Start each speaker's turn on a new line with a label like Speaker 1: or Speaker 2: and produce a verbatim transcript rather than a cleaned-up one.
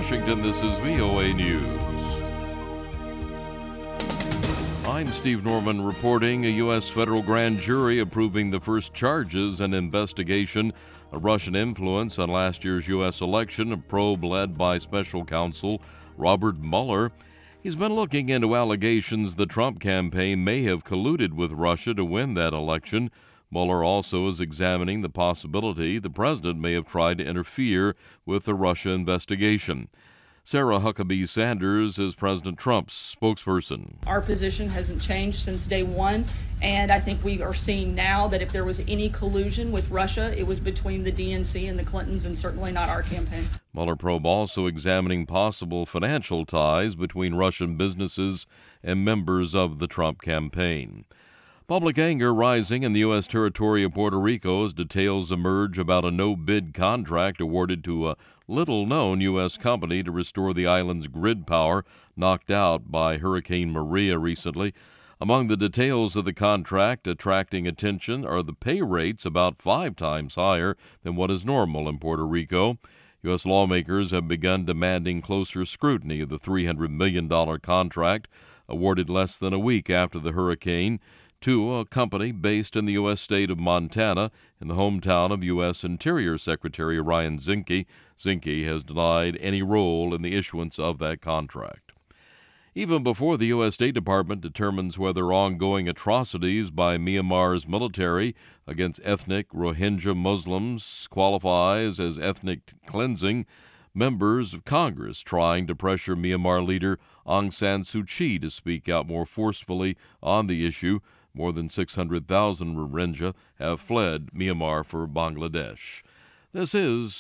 Speaker 1: Washington, this is V O A News. I'm Steve Norman reporting. A U S federal grand jury approving the first charges in an investigation of Russian influence on last year's U S election, a probe led by special counsel Robert Mueller. He's been looking into allegations the Trump campaign may have colluded with Russia to win that election. Mueller also is examining the possibility the president may have tried to interfere with the Russia investigation. Sarah Huckabee Sanders is President Trump's spokesperson.
Speaker 2: Our position hasn't changed since day one, and I think we are seeing now that if there was any collusion with Russia, it was between the D N C and the Clintons, and certainly not our campaign.
Speaker 1: Mueller probe also examining possible financial ties between Russian businesses and members of the Trump campaign. Public anger rising in the U S territory of Puerto Rico as details emerge about a no-bid contract awarded to a little-known U S company to restore the island's grid power knocked out by Hurricane Maria recently. Among the details of the contract attracting attention are the pay rates about five times higher than what is normal in Puerto Rico. U S lawmakers have begun demanding closer scrutiny of the three hundred million dollars contract awarded less than a week after the hurricane to a company based in the U S state of Montana in the hometown of U S Interior Secretary Ryan Zinke. Zinke has denied any role in the issuance of that contract. Even before the U S State Department determines whether ongoing atrocities by Myanmar's military against ethnic Rohingya Muslims qualifies as ethnic cleansing, members of Congress trying to pressure Myanmar leader Aung San Suu Kyi to speak out more forcefully on the issue. More than six hundred thousand Rohingya have fled Myanmar for Bangladesh. This is